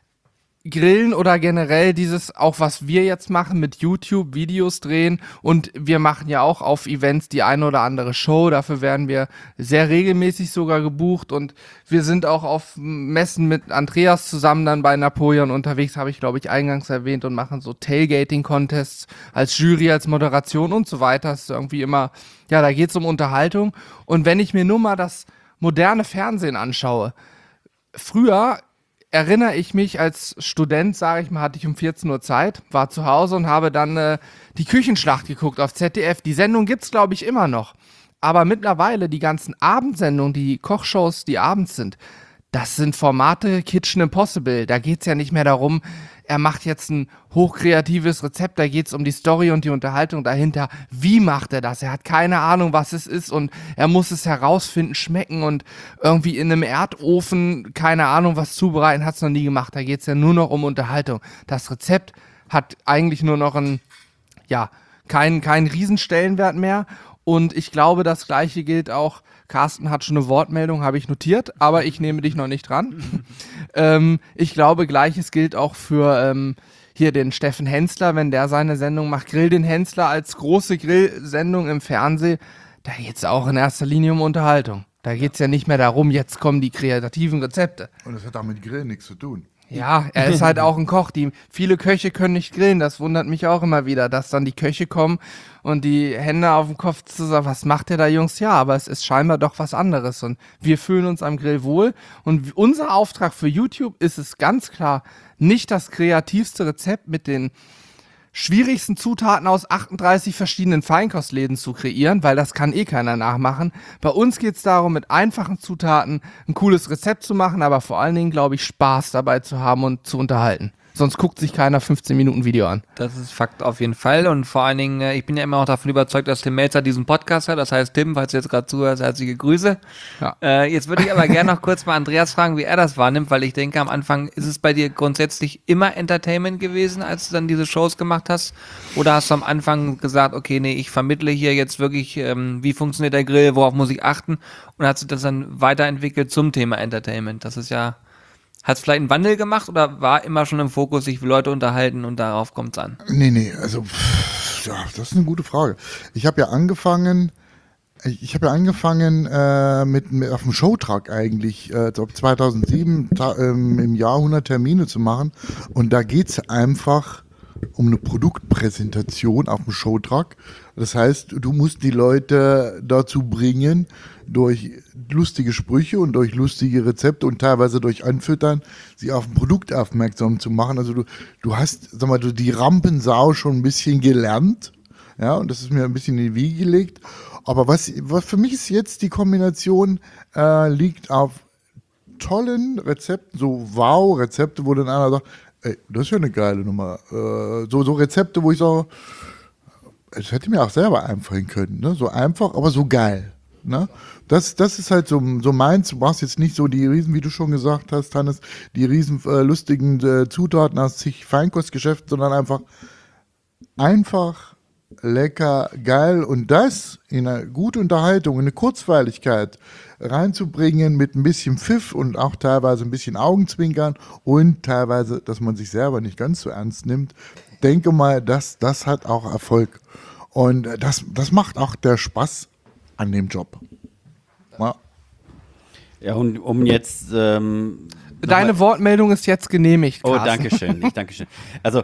Grillen oder generell dieses, auch was wir jetzt machen mit YouTube, Videos drehen, und wir machen ja auch auf Events die eine oder andere Show, dafür werden wir sehr regelmäßig sogar gebucht, und wir sind auch auf Messen mit Andreas zusammen dann bei Napoleon unterwegs, habe ich glaube ich eingangs erwähnt, und machen so Tailgating-Contests als Jury, als Moderation und so weiter. Das ist irgendwie immer, ja, da geht es um Unterhaltung, und wenn ich mir nur mal das moderne Fernsehen anschaue, früher erinnere ich mich als Student, sage ich mal, hatte ich um 14 Uhr Zeit, war zu Hause und habe dann die Küchenschlacht geguckt auf ZDF. Die Sendung gibt's, glaube ich, immer noch. Aber mittlerweile die ganzen Abendsendungen, die Kochshows, die abends sind, das sind Formate Kitchen Impossible. Da geht's ja nicht mehr darum, er macht jetzt ein hochkreatives Rezept, da geht's um die Story und die Unterhaltung dahinter. Wie macht er das? Er hat keine Ahnung, was es ist, und er muss es herausfinden, schmecken und irgendwie in einem Erdofen, keine Ahnung, was zubereiten, hat's noch nie gemacht. Da geht's ja nur noch um Unterhaltung. Das Rezept hat eigentlich nur noch keinen Riesenstellenwert mehr, und ich glaube, das Gleiche gilt auch. Carsten hat schon eine Wortmeldung, habe ich notiert, aber ich nehme dich noch nicht dran. Ich glaube, Gleiches gilt auch für hier den Steffen Hensler, wenn der seine Sendung macht, Grill den Hensler als große Grillsendung im Fernsehen. Da geht es auch in erster Linie um Unterhaltung. Da geht es ja nicht mehr darum, jetzt kommen die kreativen Rezepte. Und das hat auch mit Grillen nichts zu tun. Ja, er ist halt auch ein Koch. Viele Köche können nicht grillen. Das wundert mich auch immer wieder, dass dann die Köche kommen und die Hände auf dem Kopf zu sagen, was macht ihr da, Jungs? Ja, aber es ist scheinbar doch was anderes. Und wir fühlen uns am Grill wohl. Und unser Auftrag für YouTube ist es ganz klar, nicht das kreativste Rezept mit den schwierigsten Zutaten aus 38 verschiedenen Feinkostläden zu kreieren, weil das kann eh keiner nachmachen. Bei uns geht es darum, mit einfachen Zutaten ein cooles Rezept zu machen, aber vor allen Dingen, glaube ich, Spaß dabei zu haben und zu unterhalten. Sonst guckt sich keiner 15 Minuten Video an. Das ist Fakt auf jeden Fall, und vor allen Dingen, ich bin ja immer noch davon überzeugt, dass Tim Melzer diesen Podcast hat. Das heißt, Tim, falls du jetzt gerade zuhörst, herzliche Grüße. Ja. Jetzt würde ich aber gerne noch kurz mal Andreas fragen, wie er das wahrnimmt, weil ich denke, am Anfang ist es bei dir grundsätzlich immer Entertainment gewesen, als du dann diese Shows gemacht hast? Oder hast du am Anfang gesagt, okay, nee, ich vermittle hier jetzt wirklich, wie funktioniert der Grill, worauf muss ich achten? Und hast du das dann weiterentwickelt zum Thema Entertainment? Das ist ja... Hat es vielleicht einen Wandel gemacht oder war immer schon im Fokus, sich Leute unterhalten und darauf kommt es an? Nee, also, ja, das ist eine gute Frage. Ich habe ja angefangen mit auf dem Showtruck eigentlich, 2007 im Jahr 100 Termine zu machen, und da geht's einfach um eine Produktpräsentation auf dem Showtruck. Das heißt, du musst die Leute dazu bringen, durch lustige Sprüche und durch lustige Rezepte und teilweise durch Anfüttern, sie auf ein Produkt aufmerksam zu machen. Also du hast, sag mal, die Rampensau schon ein bisschen gelernt. Ja, und das ist mir ein bisschen in die Wiege gelegt. Aber was für mich ist jetzt die Kombination, liegt auf tollen Rezepten, so Wow-Rezepte, wo dann einer sagt, ey, das ist ja eine geile Nummer. So Rezepte, wo ich sage, es hätte mir auch selber einfallen können. Ne? So einfach, aber so geil. Ne? Das ist halt so meins. Du brauchst jetzt nicht so die riesen, wie du schon gesagt hast, Hannes, die riesen lustigen Zutaten aus zig Feinkostgeschäften, sondern einfach lecker, geil und das in eine gute Unterhaltung, in eine Kurzweiligkeit reinzubringen mit ein bisschen Pfiff und auch teilweise ein bisschen Augenzwinkern und teilweise, dass man sich selber nicht ganz so ernst nimmt. Denke mal, das hat auch Erfolg und das macht auch der Spaß an dem Job. Ja. Ja, und um jetzt Deine Wortmeldung ist jetzt genehmigt, Oh, Carsten. danke schön. Also,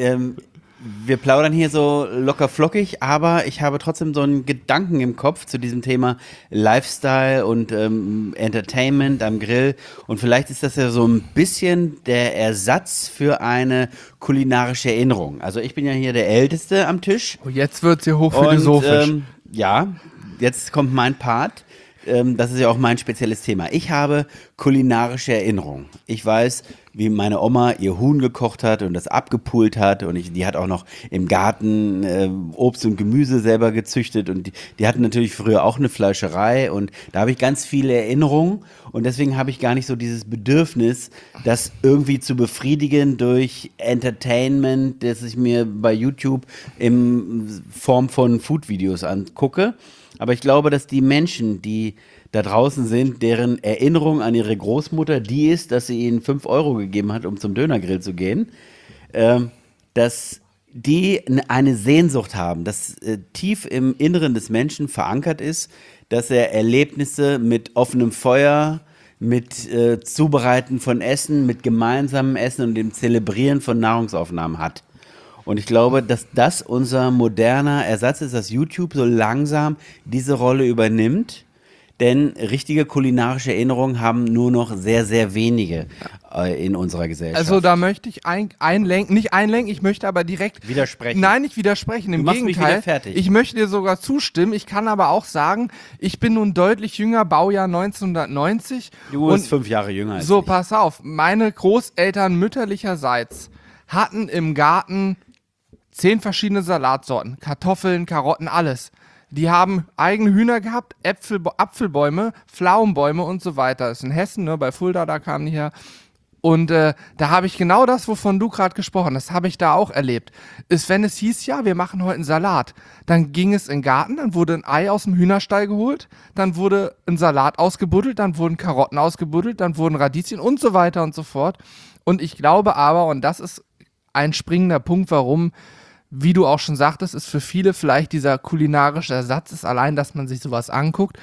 wir plaudern hier so locker flockig, aber ich habe trotzdem so einen Gedanken im Kopf zu diesem Thema Lifestyle und Entertainment am Grill. Und vielleicht ist das ja so ein bisschen der Ersatz für eine kulinarische Erinnerung. Also ich bin ja hier der Älteste am Tisch. Oh, jetzt wird's hier hochphilosophisch. Und, ja, jetzt kommt mein Part. Das ist ja auch mein spezielles Thema. Ich habe kulinarische Erinnerungen. Ich weiß, wie meine Oma ihr Huhn gekocht hat und das abgepult hat und die hat auch noch im Garten Obst und Gemüse selber gezüchtet und die hatten natürlich früher auch eine Fleischerei und da habe ich ganz viele Erinnerungen und deswegen habe ich gar nicht so dieses Bedürfnis, das irgendwie zu befriedigen durch Entertainment, das ich mir bei YouTube in Form von Food-Videos angucke. Aber ich glaube, dass die Menschen, die da draußen sind, deren Erinnerung an ihre Großmutter die ist, dass sie ihnen 5 Euro gegeben hat, um zum Dönergrill zu gehen, dass die eine Sehnsucht haben, dass tief im Inneren des Menschen verankert ist, dass er Erlebnisse mit offenem Feuer, mit Zubereiten von Essen, mit gemeinsamem Essen und dem Zelebrieren von Nahrungsaufnahmen hat. Und ich glaube, dass das unser moderner Ersatz ist, dass YouTube so langsam diese Rolle übernimmt. Denn richtige kulinarische Erinnerungen haben nur noch sehr, sehr wenige in unserer Gesellschaft. Also da möchte ich nicht einlenken, ich möchte aber direkt Widersprechen. Nein, nicht widersprechen, im Du machst mich Gegenteil. wieder fertig. Ich möchte dir sogar zustimmen. Ich kann aber auch sagen, ich bin nun deutlich jünger, Baujahr 1990. Du bist 5 Jahre jünger als So, ich. pass auf, meine Großeltern mütterlicherseits hatten im Garten 10 verschiedene Salatsorten, Kartoffeln, Karotten, alles. Die haben eigene Hühner gehabt, Apfelbäume, Pflaumenbäume und so weiter. Das ist in Hessen, ne, bei Fulda, da kamen die her. Und da habe ich genau das, wovon du gerade gesprochen hast, habe ich da auch erlebt. Ist, wenn es hieß, ja, wir machen heute einen Salat, dann ging es in den Garten, dann wurde ein Ei aus dem Hühnerstall geholt, dann wurde ein Salat ausgebuddelt, dann wurden Karotten ausgebuddelt, dann wurden Radieschen und so weiter und so fort. Und ich glaube aber, und das ist ein springender Punkt, warum, wie du auch schon sagtest, ist für viele vielleicht dieser kulinarische Ersatz ist allein, dass man sich sowas anguckt.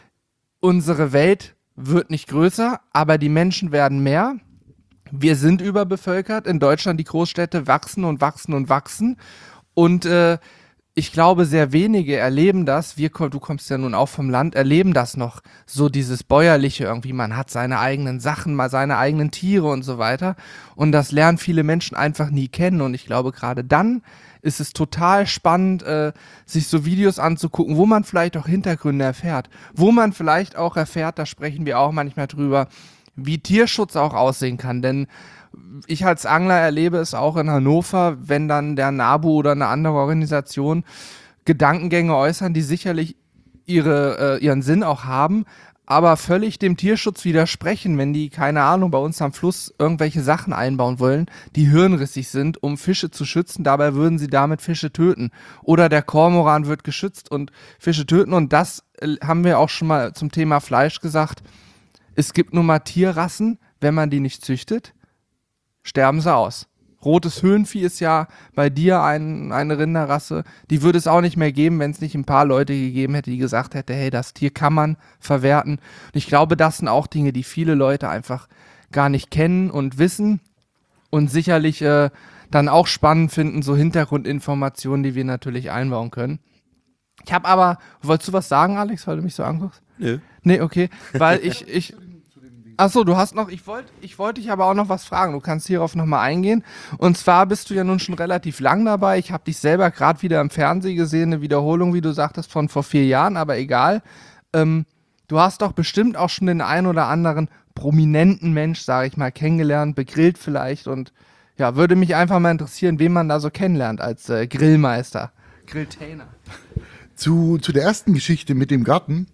Unsere Welt wird nicht größer, aber die Menschen werden mehr. Wir sind überbevölkert. In Deutschland die Großstädte wachsen und wachsen und wachsen. Und ich glaube, sehr wenige erleben das. Du kommst ja nun auch vom Land, erleben das noch. So dieses Bäuerliche irgendwie. Man hat seine eigenen Sachen, mal seine eigenen Tiere und so weiter. Und das lernen viele Menschen einfach nie kennen. Und ich glaube, gerade dann ist es total spannend, sich so Videos anzugucken, wo man vielleicht auch Hintergründe erfährt. Wo man vielleicht auch erfährt, da sprechen wir auch manchmal drüber, wie Tierschutz auch aussehen kann. Denn ich als Angler erlebe es auch in Hannover, wenn dann der NABU oder eine andere Organisation Gedankengänge äußern, die sicherlich ihren Sinn auch haben, aber völlig dem Tierschutz widersprechen, wenn die, keine Ahnung, bei uns am Fluss irgendwelche Sachen einbauen wollen, die hirnrissig sind, um Fische zu schützen, dabei würden sie damit Fische töten. Oder der Kormoran wird geschützt und Fische töten und das haben wir auch schon mal zum Thema Fleisch gesagt. Es gibt nun mal Tierrassen, wenn man die nicht züchtet, sterben sie aus. Rotes Höhenvieh ist ja bei dir eine Rinderrasse. Die würde es auch nicht mehr geben, wenn es nicht ein paar Leute gegeben hätte, die gesagt hätten, hey, das Tier kann man verwerten. Und ich glaube, das sind auch Dinge, die viele Leute einfach gar nicht kennen und wissen. Und sicherlich dann auch spannend finden, so Hintergrundinformationen, die wir natürlich einbauen können. Ich habe aber, wolltest du was sagen, Alex, weil du mich so anguckst? Nö. Nee, okay, weil Achso, du hast noch, ich wollte dich aber auch noch was fragen, du kannst hierauf nochmal eingehen. Und zwar bist du ja nun schon relativ lang dabei, ich habe dich selber gerade wieder im Fernsehen gesehen, eine Wiederholung, wie du sagtest, von vor 4 Jahren, aber egal. Du hast doch bestimmt auch schon den ein oder anderen prominenten Mensch, sage ich mal, kennengelernt, begrillt vielleicht und ja, würde mich einfach mal interessieren, wen man da so kennenlernt als Grillmeister, Grilltainer. Zu der ersten Geschichte mit dem Garten.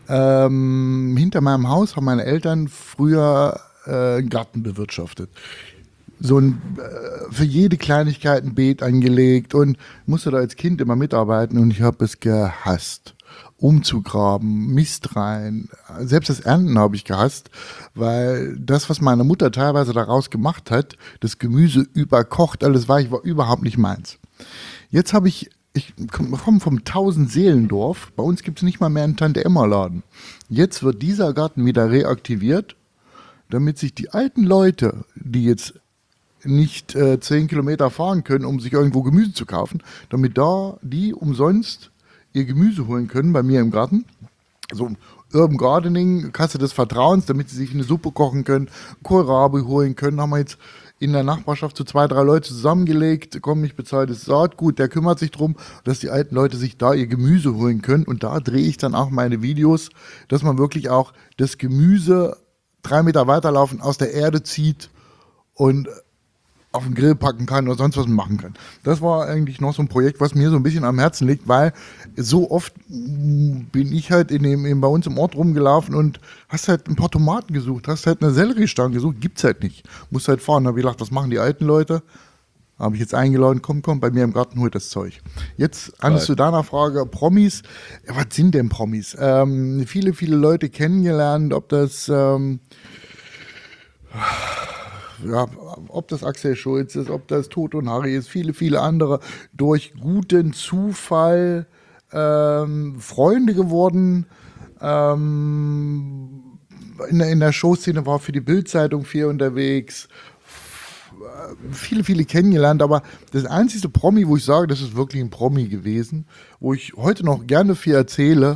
Hinter meinem Haus haben meine Eltern früher einen Garten bewirtschaftet. So für jede Kleinigkeit ein Beet angelegt und musste da als Kind immer mitarbeiten und ich habe es gehasst. Umzugraben, Mist rein, selbst das Ernten habe ich gehasst, weil das, was meine Mutter teilweise daraus gemacht hat, das Gemüse überkocht, alles war überhaupt nicht meins. Jetzt habe ich komme vom 1000-Seelendorf. Bei uns gibt es nicht mal mehr einen Tante-Emma-Laden. Jetzt wird dieser Garten wieder reaktiviert, damit sich die alten Leute, die jetzt nicht 10 Kilometer fahren können, um sich irgendwo Gemüse zu kaufen, damit da die umsonst ihr Gemüse holen können bei mir im Garten. So Urban Gardening, Kasse des Vertrauens, damit sie sich eine Suppe kochen können, Kohlrabi holen können, haben wir jetzt in der Nachbarschaft so 2, 3 Leute zusammengelegt, kommen nicht bezahltes Saatgut, der kümmert sich drum, dass die alten Leute sich da ihr Gemüse holen können und da drehe ich dann auch meine Videos, dass man wirklich auch das Gemüse 3 Meter weiterlaufen aus der Erde zieht und auf den Grill packen kann oder sonst was machen kann. Das war eigentlich noch so ein Projekt, was mir so ein bisschen am Herzen liegt, weil so oft bin ich halt bei uns im Ort rumgelaufen und hast halt ein paar Tomaten gesucht, hast halt eine Selleriestange gesucht, gibt's halt nicht. Musst halt fahren. Da habe ich gedacht, was machen die alten Leute? Habe ich jetzt eingeladen, komm, bei mir im Garten holt das Zeug. Jetzt zu deiner Frage, Promis. Ja, was sind denn Promis? Viele Leute kennengelernt, ob das ob das Axel Schulz ist, ob das Toto und Harry ist, viele andere durch guten Zufall Freunde geworden. In der Showszene war für die Bild-Zeitung viel unterwegs. Viele kennengelernt, aber das einzige Promi, wo ich sage, das ist wirklich ein Promi gewesen, wo ich heute noch gerne viel erzähle,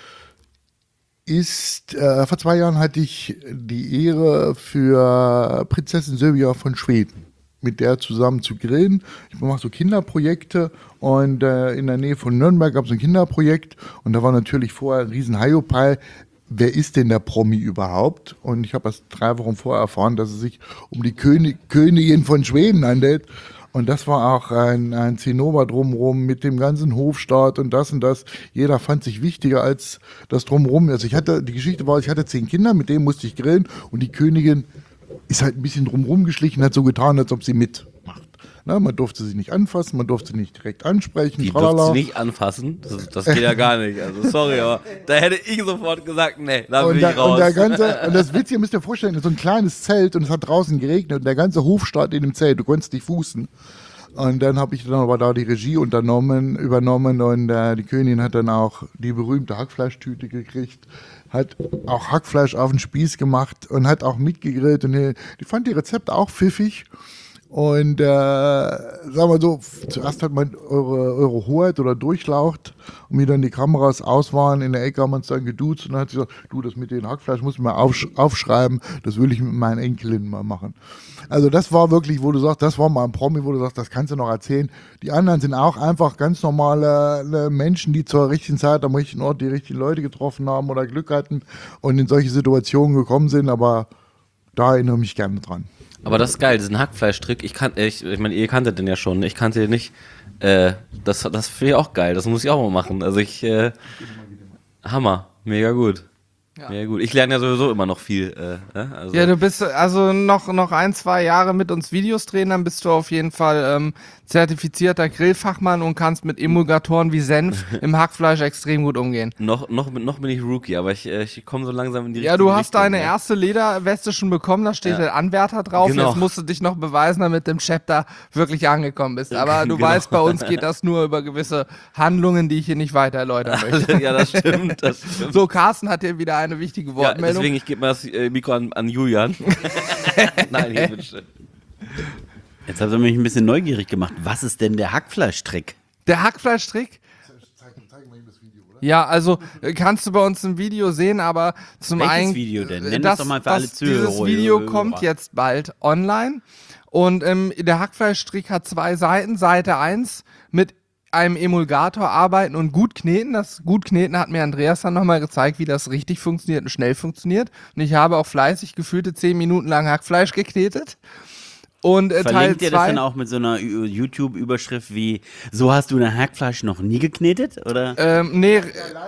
ist, vor 2 Jahren hatte ich die Ehre für Prinzessin Silvia von Schweden, mit der zusammen zu grillen. Ich mache so Kinderprojekte und in der Nähe von Nürnberg gab es ein Kinderprojekt und da war natürlich vorher ein riesen Hiopai. Wer ist denn der Promi überhaupt? Und ich habe erst 3 Wochen vorher erfahren, dass es sich um die Königin von Schweden handelt. Und das war auch ein Zinnober drumherum mit dem ganzen Hofstaat und das. Jeder fand sich wichtiger als das drumherum. Also die Geschichte war, ich hatte 10 Kinder, mit denen musste ich grillen und die Königin ist halt ein bisschen drumherum geschlichen, hat so getan, als ob sie mitmacht. Na, man durfte sie nicht anfassen, man durfte sie nicht direkt ansprechen. Die durfte sie nicht anfassen? Das geht ja gar nicht. Also sorry, aber da hätte ich sofort gesagt, nee, da bin ich raus. Und das Witz, ihr müsst euch vorstellen, so ein kleines Zelt und es hat draußen geregnet und der ganze Hofstaat in dem Zelt, du konntest nicht fußen. Und dann habe ich dann aber da die Regie übernommen und die Königin hat dann auch die berühmte Hackfleischtüte gekriegt, hat auch Hackfleisch auf den Spieß gemacht und hat auch mitgegrillt und die fand die Rezepte auch pfiffig. Und sagen wir so, zuerst hat man eure Hoheit oder durchlaucht und wie dann die Kameras aus waren, in der Ecke haben wir uns dann geduzt und dann hat sie gesagt, du, das mit dem Hackfleisch muss man aufschreiben, das will ich mit meinen Enkelinnen mal machen. Also das war wirklich, wo du sagst, das war mal ein Promi, wo du sagst, das kannst du noch erzählen. Die anderen sind auch einfach ganz normale Menschen, die zur richtigen Zeit am richtigen Ort die richtigen Leute getroffen haben oder Glück hatten und in solche Situationen gekommen sind, aber da erinnere ich mich gerne dran. Aber das ist geil, diesen Hackfleischtrick. Ich meine, ihr kanntet den ja schon. Ich kannte den nicht. Das finde ich auch geil. Das muss ich auch mal machen. Also Hammer. Mega gut. Ja. Mega gut. Ich lerne ja sowieso immer noch viel. Also. Ja, du bist also noch 1, 2 Jahre mit uns Videos drehen, dann bist du auf jeden Fall zertifizierter Grillfachmann und kannst mit Emulgatoren wie Senf im Hackfleisch extrem gut umgehen. Noch bin ich Rookie, aber ich komme so langsam in die Ja, richtige du hast Richtung, deine erste Lederweste schon bekommen, da steht der Anwärter drauf. Genau. Jetzt musst du dich noch beweisen, damit du im Chapter wirklich angekommen bist. Aber du Genau. weißt, bei uns geht das nur über gewisse Handlungen, die ich hier nicht weiter erläutern möchte. Ja, das stimmt. So, Carsten hat hier wieder eine wichtige Ja, Wortmeldung. deswegen, ich gebe mal das Mikro an Julian. Nein, hier, bitteschön. Jetzt habt ihr mich ein bisschen neugierig gemacht. Was ist denn der Hackfleischtrick? Der Hackfleischtrick? Ja, also kannst du bei uns im Video sehen, aber zum Welches einen. Video denn? Nenn es doch mal für alle Dieses Zuhörer. Video kommt jetzt bald online. Und der Hackfleischtrick hat 2 Seiten. Seite 1 mit einem Emulgator arbeiten und gut kneten. Das gut kneten hat mir Andreas dann nochmal gezeigt, wie das richtig funktioniert und schnell funktioniert. Und ich habe auch fleißig gefühlte 10 Minuten lang Hackfleisch geknetet. Und Teil Verlinkt ihr das 2. dann auch mit so einer YouTube-Überschrift wie so hast du ein Hackfleisch noch nie geknetet? Oder? Nee,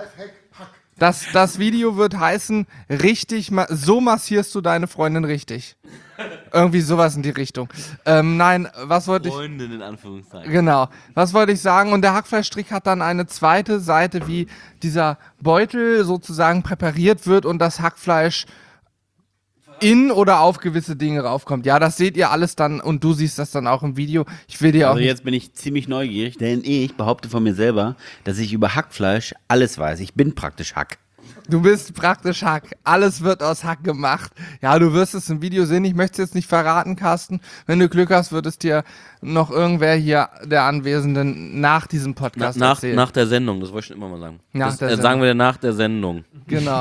das Video wird heißen, so massierst du deine Freundin richtig. Irgendwie sowas in die Richtung. Nein, was wollte ich... Freundin in Anführungszeichen. Genau, was wollte ich sagen? Und der Hackfleischstrick hat dann eine zweite Seite, wie dieser Beutel sozusagen präpariert wird und das Hackfleisch in oder auf gewisse Dinge raufkommt. Ja, das seht ihr alles dann und du siehst das dann auch im Video. Ich will dir auch Also nicht. jetzt bin ich ziemlich neugierig, denn ich behaupte von mir selber, dass ich über Hackfleisch alles weiß. Ich bin praktisch Hack. Du bist praktisch Hack. Alles wird aus Hack gemacht. Ja, du wirst es im Video sehen. Ich möchte es jetzt nicht verraten, Carsten. Wenn du Glück hast, wird es dir noch irgendwer hier der Anwesenden nach diesem Podcast erzählen. Nach der Sendung, das wollte ich schon immer mal sagen. Nach der Sagen wir nach der Sendung. Genau.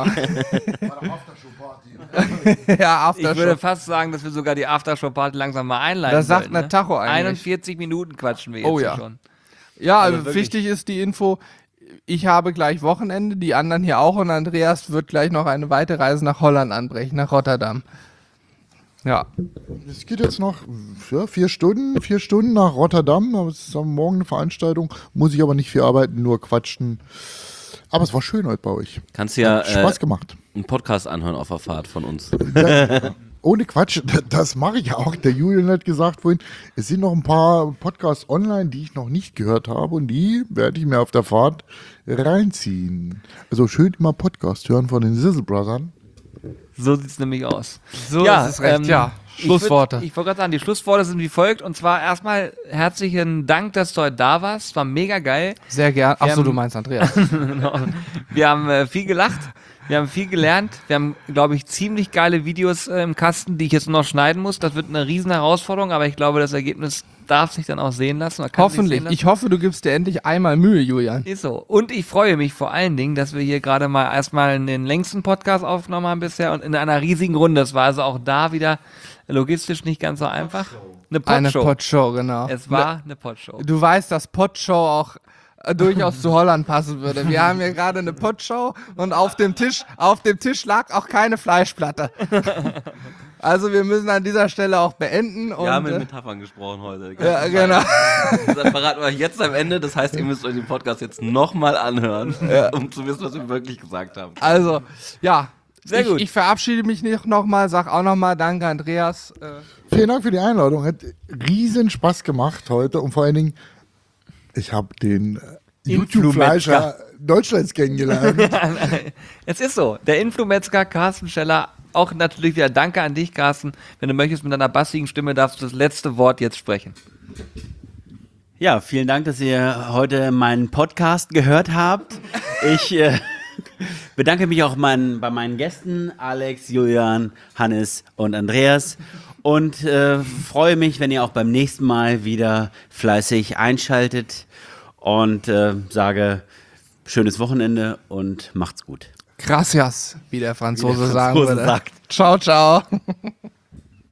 Ja, Ich würde Aftershow. fast sagen, dass wir sogar die Aftershow-Party langsam mal einleiten. Das sagt sollten, eine Tacho eigentlich. 41 Minuten quatschen wir jetzt Oh ja. schon. Ja, Also also wirklich. wichtig ist die Info. Ich habe gleich Wochenende, die anderen hier auch und Andreas wird gleich noch eine weitere Reise nach Holland anbrechen, nach Rotterdam. Ja. Es geht jetzt noch 4 Stunden nach Rotterdam. Es ist am Morgen eine Veranstaltung. Muss ich aber nicht viel arbeiten, nur quatschen. Aber es war schön heute bei euch. Kannst du ja Hat Spaß gemacht. einen Podcast anhören auf der Fahrt von uns. Ohne Quatsch, das mache ich auch. Der Julian hat gesagt vorhin, es sind noch ein paar Podcasts online, die ich noch nicht gehört habe und die werde ich mir auf der Fahrt reinziehen. Also schön immer Podcast hören von den Sizzle Brothers. So sieht es nämlich aus. So ist es recht, ja. Schlussworte. Ich wollte gerade sagen, die Schlussworte sind wie folgt. Und zwar erstmal herzlichen Dank, dass du heute da warst. War mega geil. Sehr gern. Achso, Wir du haben- meinst Andreas. Wir haben viel gelacht. Wir haben viel gelernt. Wir haben, glaube ich, ziemlich geile Videos im Kasten, die ich jetzt nur noch schneiden muss. Das wird eine riesen Herausforderung, aber ich glaube, das Ergebnis darf sich dann auch sehen lassen. Oder kann sich Hoffentlich. sehen lassen. Ich hoffe, du gibst dir endlich einmal Mühe, Julian. Ist so. Und ich freue mich vor allen Dingen, dass wir hier gerade mal erstmal den längsten Podcast aufgenommen haben bisher und in einer riesigen Runde. Das war also auch da wieder logistisch nicht ganz so einfach. Eine Podshow. Podshow, genau. Es war eine Podshow. Du weißt, dass Podshow auch durchaus zu Holland passen würde. Wir haben hier gerade eine Podshow und auf dem Tisch lag auch keine Fleischplatte. Also wir müssen an dieser Stelle auch beenden. Und, Wir haben in Metaphern gesprochen heute. ja, genau. Das verraten wir euch jetzt am Ende. Das heißt, ihr müsst euch den Podcast jetzt nochmal anhören, um zu wissen, was wir wirklich gesagt haben. Also, ja. Sehr gut. Ich verabschiede mich nochmal, sag auch nochmal Danke, Andreas. Vielen Dank für die Einladung. Hat riesen Spaß gemacht heute und vor allen Dingen, ich habe den YouTube-Fleischer Deutschlands kennengelernt. Es ist so. Der Influmetzger Carsten Scheller. Auch natürlich wieder Danke an dich, Carsten. Wenn du möchtest, mit deiner bassigen Stimme darfst du das letzte Wort jetzt sprechen. Ja, vielen Dank, dass ihr heute meinen Podcast gehört habt. Ich bedanke mich auch bei meinen Gästen, Alex, Julian, Hannes und Andreas. Und freue mich, wenn ihr auch beim nächsten Mal wieder fleißig einschaltet. Und sage schönes Wochenende und macht's gut. Gracias, wie der Franzose, Wie der sagen Franzose würde. sagt. Ciao, ciao.